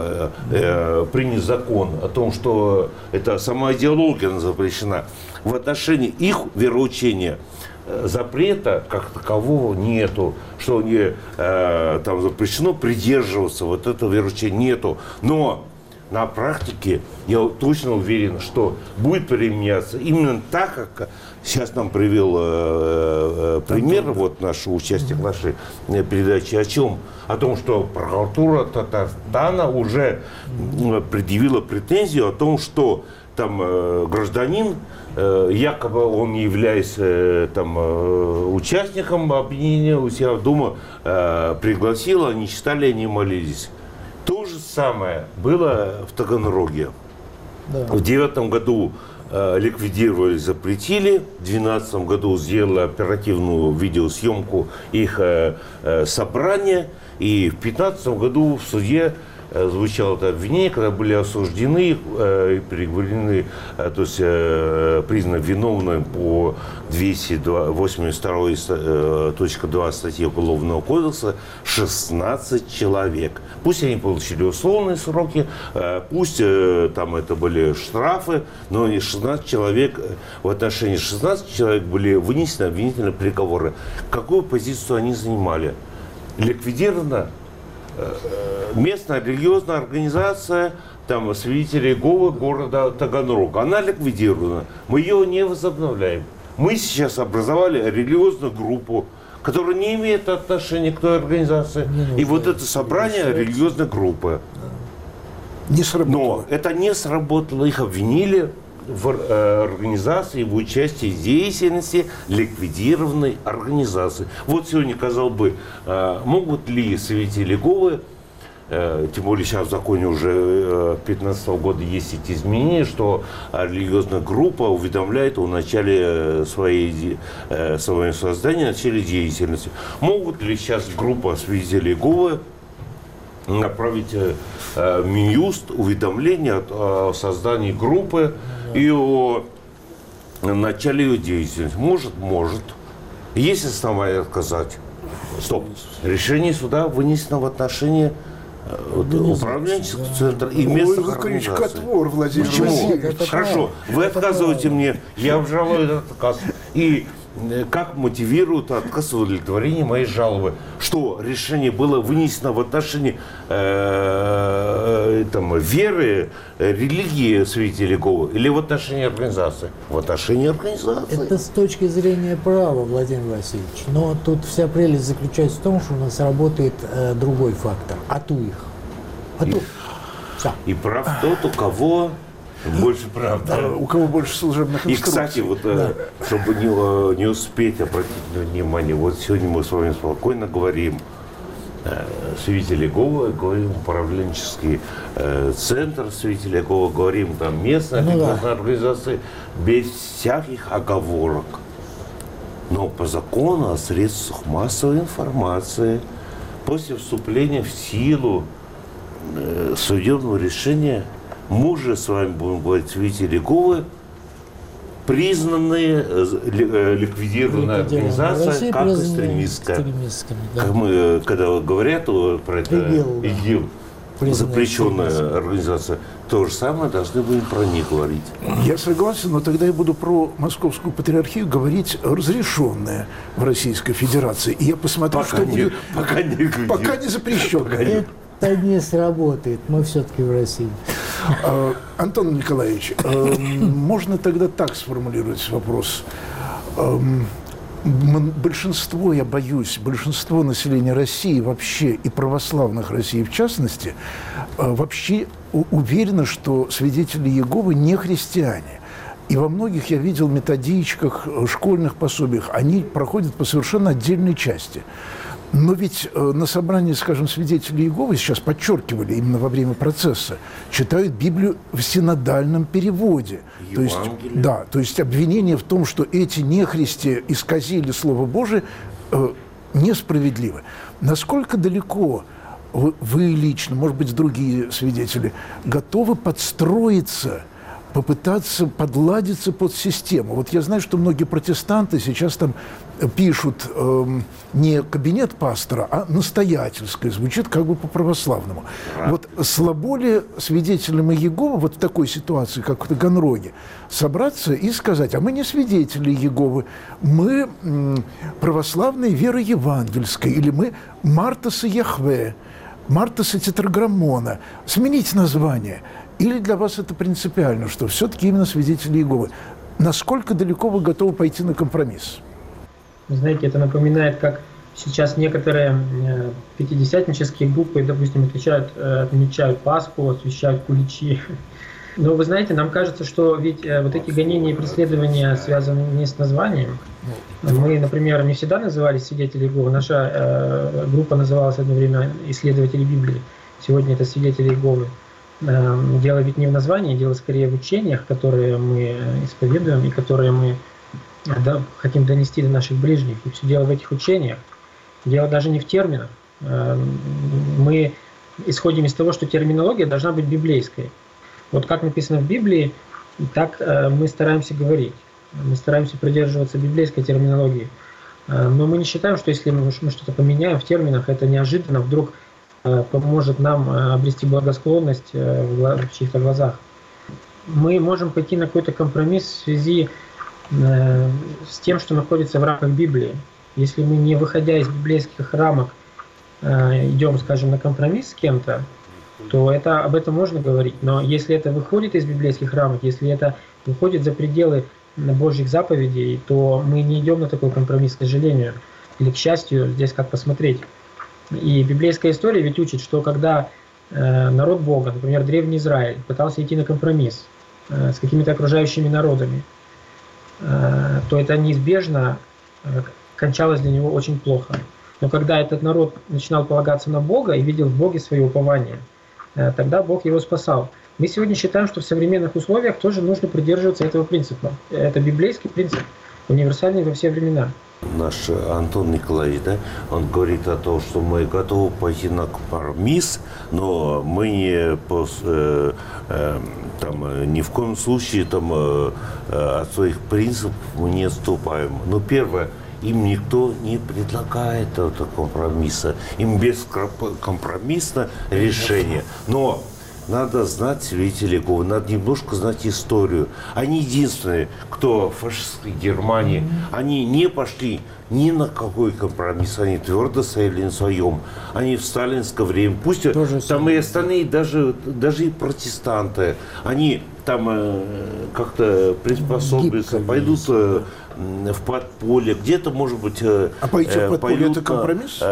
принят закон о том, что это сама идеология она запрещена. В отношении их вероучения запрета как такового нету, что там запрещено придерживаться этого вероучения нету. Но на практике, я точно уверен, что будет применяться именно так, как сейчас нам привел пример, вот наш участник нашей передачи, о чем? О том, что прокуратура Татарстана уже предъявила претензию о том, что там гражданин, якобы он не является там участником объединения, у себя дома пригласил, они читали, они молились. То же самое было в Таганроге. Да. В 2009 году ликвидировали, запретили. В 2012 году сделали оперативную видеосъемку их собрания. И в 2015 году в суде звучало это обвинение, когда были осуждены и приговорены, то есть признаны виновными по 282.2 статьи Уголовного кодекса 16 человек. Пусть они получили условные сроки, пусть там это были штрафы, но 16 человек, в отношении 16 человек были вынесены обвинительные приговоры. Какую позицию они занимали? Ликвидировано местная религиозная организация, там, свидетели Иеговы города Таганрог. Она ликвидирована. Мы ее не возобновляем. Мы сейчас образовали религиозную группу, которая не имеет отношения к той организации. И вот это собрание религиозной группы. Не сработало. Но это не сработало. Их обвинили в организации, в участии в деятельности ликвидированной организации. Вот сегодня, казалось бы, могут ли свидетели Иеговы, тем более сейчас в законе уже 2015 года есть эти изменения, что религиозная группа уведомляет о начале своего создания, о начале деятельности. Могут ли сейчас группа свидетелей Иеговы направить Минюст уведомление о создании группы и о начале ее деятельности? Может. Есть основания отказать. Стоп. Решение суда вынесено в отношении управленческого центра и местных организаций. Крючкотвор, Владимир Васильевич. Хорошо, вы отказываете мне, я обжалую этот отказ. И как мотивирует отказ в удовлетворении моей жалобы? Что решение было вынесено в отношении веры, религии свидетелей Иеговы или в отношении организации? В отношении организации. Это с точки зрения права, Владимир Васильевич. Но тут вся прелесть заключается в том, что у нас работает другой фактор. Ату. И прав тот, у кого больше прав. Да, у кого больше служебных инструкций. И, кстати, вот, чтобы не успеть обратить внимание, вот сегодня мы с вами спокойно говорим свидетели Иеговы, говорим управленческий центр свидетелей Иеговы, говорим там местная организация, без всяких оговорок. Но по закону о средствах массовой информации после вступления в силу судебного решения мы же с вами будем говорить свидетели Иеговы, признанные ликвидированная организация как экстремистская. Да. Как мы, когда говорят про это ИГИЛ, запрещенная организация, то же самое должны будем про них говорить. Я согласен, но тогда я буду про Московскую патриархию говорить разрешенная в Российской Федерации. И я посмотрю, что будет. Пока не запрещенная. Это не сработает. Мы все-таки в России. Антон Николаевич, можно тогда так сформулировать вопрос. Большинство, я боюсь, большинство населения России вообще, и православных России в частности, вообще уверено, что свидетели Иеговы не христиане. И во многих я видел методичках, школьных пособиях, они проходят по совершенно отдельной части. Но ведь на собрании, скажем, свидетелей Иеговы, сейчас подчеркивали именно во время процесса, читают Библию в синодальном переводе. То есть обвинение в том, что эти нехристи исказили Слово Божие, несправедливо. Насколько далеко вы лично, может быть, другие свидетели, готовы подстроиться, попытаться подладиться под систему? Вот я знаю, что многие протестанты сейчас там пишут не кабинет пастора, а настоятельское. Звучит как бы по-православному. Вот слабо ли свидетелям Иеговы вот в такой ситуации, как в Таганроге, собраться и сказать: а мы не свидетели Иеговы, мы православной веры евангельской, или мы Мартас и Яхве, Мартас и Тетраграммона, сменить название? Или для вас это принципиально, что все-таки именно свидетели Иеговы? Насколько далеко вы готовы пойти на компромисс? Знаете, это напоминает, как сейчас некоторые пятидесятнические группы, допустим, отмечают Пасху, освящают куличи. Но вы знаете, нам кажется, что ведь вот эти гонения и преследования связаны не с названием. Мы, например, не всегда назывались свидетели Иеговы. Наша группа называлась одно время «Исследователи Библии». Сегодня это свидетели Иеговы. Дело ведь не в названии, дело скорее в учениях, которые мы исповедуем и которые мы хотим донести до наших ближних. И все дело в этих учениях. Дело даже не в терминах. Мы исходим из того, что терминология должна быть библейской. Вот как написано в Библии, так мы стараемся говорить. Мы стараемся придерживаться библейской терминологии. Но мы не считаем, что если мы что-то поменяем в терминах, это неожиданно вдруг поможет нам обрести благосклонность в чьих-то глазах. Мы можем пойти на какой-то компромисс в связи с тем, что находится в рамках Библии. Если мы, не выходя из библейских рамок, идем, скажем, на компромисс с кем-то, то об этом можно говорить. Но если это выходит из библейских рамок, если это выходит за пределы Божьих заповедей, то мы не идем на такой компромисс, к сожалению. Или к счастью, здесь как посмотреть. И библейская история ведь учит, что когда народ Бога, например, древний Израиль, пытался идти на компромисс с какими-то окружающими народами, то это неизбежно кончалось для него очень плохо. Но когда этот народ начинал полагаться на Бога и видел в Боге свое упование, тогда Бог его спасал. Мы сегодня считаем, что в современных условиях тоже нужно придерживаться этого принципа. Это библейский принцип, универсальный во все времена. Наш Антон Николаевич, да, он говорит о том, что мы готовы пойти на компромисс, но мы ни в коем случае от своих принципов не отступаем. Но первое, им никто не предлагает этого компромисса, им бескомпромиссное решение. Но надо знать свидетелей Иеговы, надо немножко знать историю. Они единственные, кто в фашистской Германии, они не пошли ни на какой компромисс, они твердо стояли на своем. Они в сталинское время, пусть там и остальные, даже и протестанты, они там как-то приспособятся, пойдут в подполье, где-то, может быть... А пойти в подполье – это компромисс?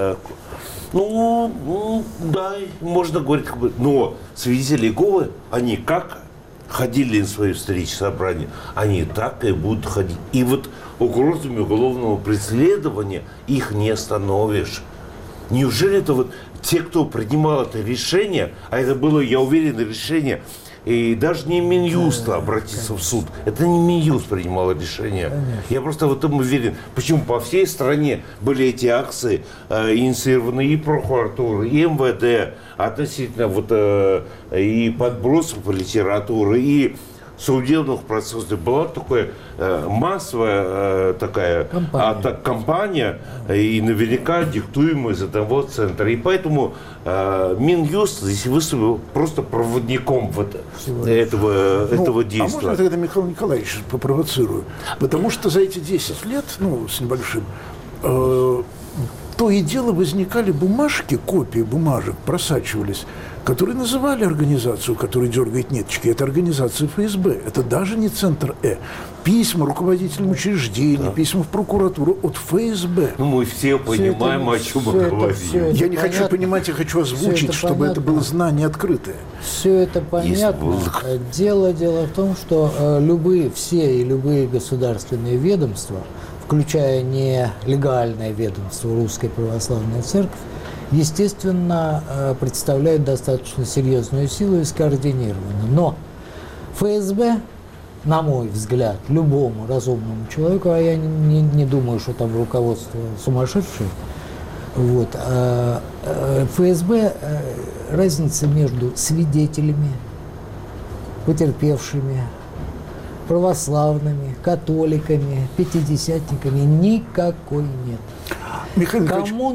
Да, можно говорить, но свидетели Иеговы, они как ходили на свои встречи, собрания, они так и будут ходить. И вот угрозами уголовного преследования их не остановишь. Неужели это вот те, кто принимал это решение, а это было, я уверен, решение, и даже не Минюст обратиться в суд. Это не Минюст принимал решение. Конечно. Я просто в этом уверен. Почему по всей стране были эти акции инициированы и прокуратурой, и МВД относительно и подбросов литературы, и судебных процессов. Была такая массовая кампания, и наверняка диктуемая из одного центра. И поэтому Минюст здесь выступил просто проводником этого действия. А можно я тогда, Михаил Николаевич, попровоцирую? Потому что за эти 10 лет, с небольшим, то и дело возникали бумажки, копии бумажек просачивались, которые называли организацию, которая дергает ниточки. Это организация ФСБ. Это даже не Центр Письма руководителям учреждений, письма в прокуратуру от ФСБ. Мы все понимаем, о чем мы говорим. Я не хочу понимать, я хочу озвучить, чтобы это было знание открытое. Все это понятно. Дело в том, что любые государственные ведомства, включая нелегальное ведомство Русской Православной Церкви, естественно, представляют достаточно серьезную силу и скоординированно. Но ФСБ, на мой взгляд, любому разумному человеку, а я не думаю, что там руководство сумасшедшее, ФСБ разница между свидетелями, потерпевшими, православными, католиками, пятидесятниками никакой нет. Михаил кому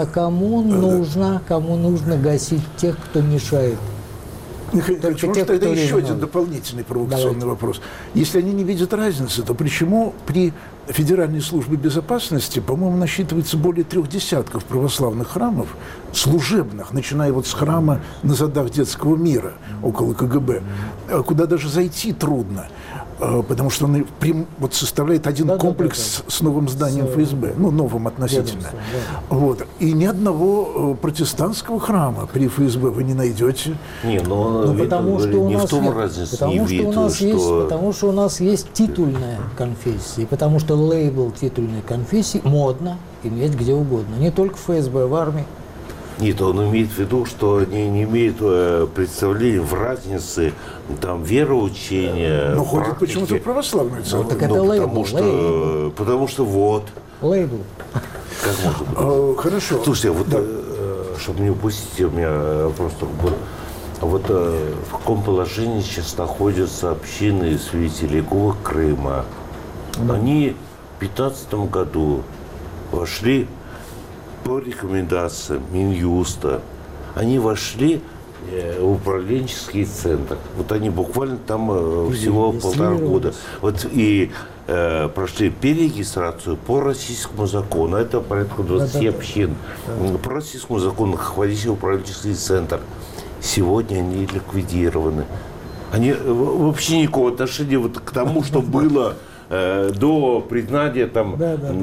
нужно гасить тех, кто мешает? Михаил Николаевич, может, тогда еще один дополнительный провокационный вопрос. Если они не видят разницы, то почему при Федеральной службы безопасности, по-моему, насчитывается более 3 десятков православных храмов, служебных, начиная вот с храма на задах Детского мира около КГБ, куда даже зайти трудно, потому что он вот составляет один комплекс с новым зданием ФСБ, ну, новым относительно. Вот. И ни одного протестантского храма при ФСБ вы не найдете. Не, но потому что у не нас в том нет, разница, потому не что вид, у нас что... есть, потому что у нас есть титульная конфессия, потому что лейбл титульной конфессии модно иметь где угодно, не только в ФСБ, в армии. Нет, он имеет в виду, что они не имеют представления в разнице там, вероучения. Но ходят почему-то в православную церковь. Так это лейбл. Потому что вот. Лейбл. Как может быть? Хорошо. Слушайте, вот, чтобы не упустить, у меня просто был. Вот в каком положении сейчас находятся общины свидетелей Иеговы Крыма? Они в 2015 году вошли по рекомендациям Минюста, они вошли в управленческий центр. Вот они буквально там всего 1,5 года. Вот и прошли перерегистрацию по российскому закону. Это порядка 20 общин. По российскому закону находился управленческий центр. Сегодня они ликвидированы. Они вообще никакого отношения вот к тому, что было до признания там,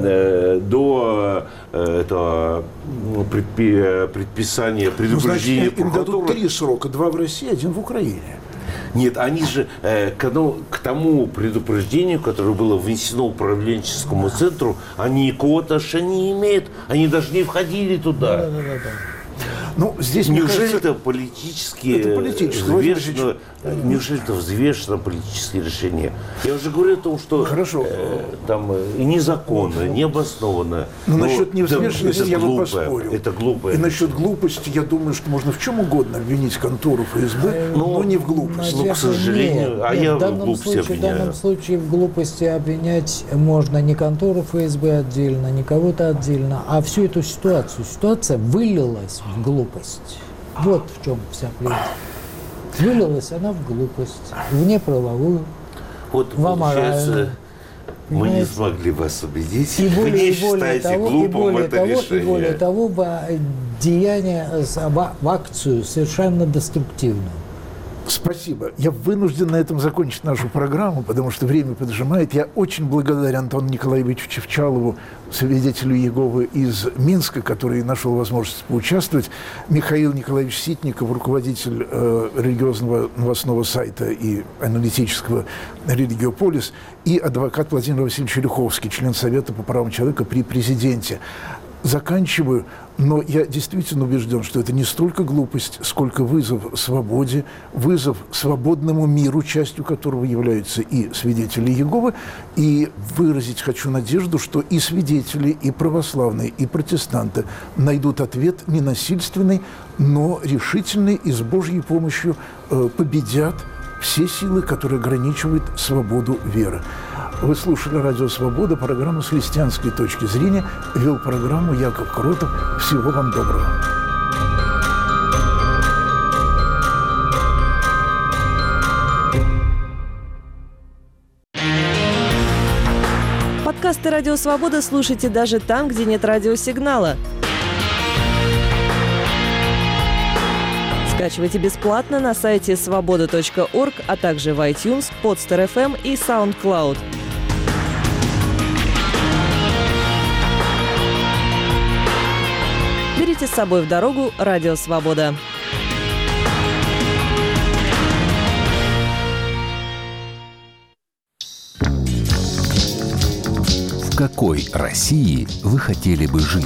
до этого предписания, предупреждения. Значит, им дадут 3 срока, 2 в России, 1 в Украине. Нет, они же к тому предупреждению, которое было внесено управленческому центру, они никакого отношения не имеют. Они даже не входили туда. Ну, здесь, неужели кажется, это политическое, неужели это взвешенное политическое решение? Я уже говорю о том, что там и незаконно, необоснованно. Но насчет невзвешенности я бы глупое, поспорил. Это глупое. И насчет глупости, я думаю, что можно в чем угодно обвинить контору ФСБ, но не в глупости. Ну, к сожалению, я в глупости обвиняю. В данном случае в глупости обвинять можно не контору ФСБ отдельно, не кого-то отдельно, а всю эту ситуацию. Ситуация вылилась в глупость. Вот в чем вся плеть. Вылилась она в глупость, в неправовую, вот, в аморальную. Мы не смогли вас убедить. Вы не считаете глупым это решение. И более того, в деяние, в акцию совершенно деструктивную. Спасибо. Я вынужден на этом закончить нашу программу, потому что время поджимает. Я очень благодарен Антону Николаевичу Чевчалову, свидетелю Иеговы из Минска, который нашел возможность поучаствовать. Михаил Николаевич Ситников, руководитель религиозного новостного сайта и аналитического «Религиополис», и адвокат Владимир Васильевич Рюховский, член Совета по правам человека при президенте. Заканчиваю, но я действительно убежден, что это не столько глупость, сколько вызов свободе, вызов свободному миру, частью которого являются и свидетели Иеговы. И выразить хочу надежду, что и свидетели, и православные, и протестанты найдут ответ ненасильственный, но решительный, и с Божьей помощью победят все силы, которые ограничивают свободу веры. Вы слушали «Радио Свобода», программу «С христианской точки зрения». Вел программу Яков Кротов. Всего вам доброго. Подкасты «Радио Свобода» слушайте даже там, где нет радиосигнала. Скачивайте бесплатно на сайте svoboda.org, а также в iTunes, Podster FM и SoundCloud. Берите с собой в дорогу «Радио Свобода». В какой России вы хотели бы жить?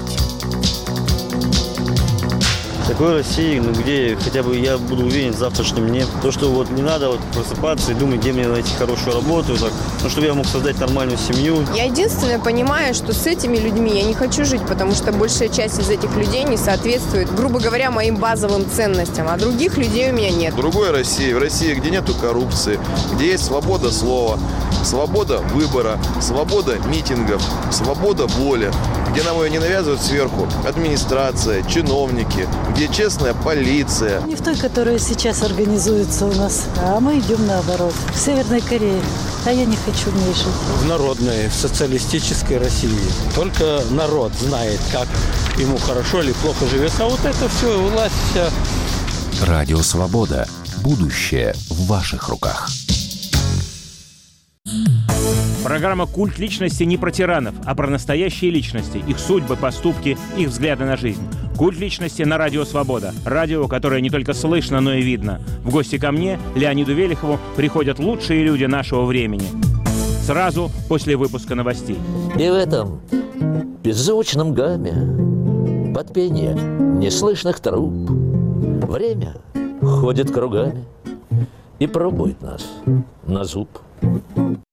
В такой России, где хотя бы я буду уверен в завтрашнем дне. То, что вот не надо вот просыпаться и думать, где мне найти хорошую работу, так, чтобы я мог создать нормальную семью. Я единственное понимаю, что с этими людьми я не хочу жить, потому что большая часть из этих людей не соответствует, грубо говоря, моим базовым ценностям, а других людей у меня нет. В другой России, в России, где нету коррупции, где есть свобода слова, свобода выбора, свобода митингов, свобода воли, где нам ее не навязывают сверху администрация, чиновники, где честная полиция. Не в той, которая сейчас организуется у нас, а мы идем наоборот, в Северной Корее. А я не хочу в ней жить. В народной, социалистической России. Только народ знает, как ему хорошо или плохо живется. А вот это все, власть вся. Радио «Свобода». Будущее в ваших руках. Программа «Культ личности» не про тиранов, а про настоящие личности, их судьбы, поступки, их взгляды на жизнь. «Культ личности» на радио «Свобода». Радио, которое не только слышно, но и видно. В гости ко мне, Леониду Велихову, приходят лучшие люди нашего времени. Сразу после выпуска новостей. И в этом беззвучном гамме, под пение неслышных труб, время ходит кругами и пробует нас на зуб.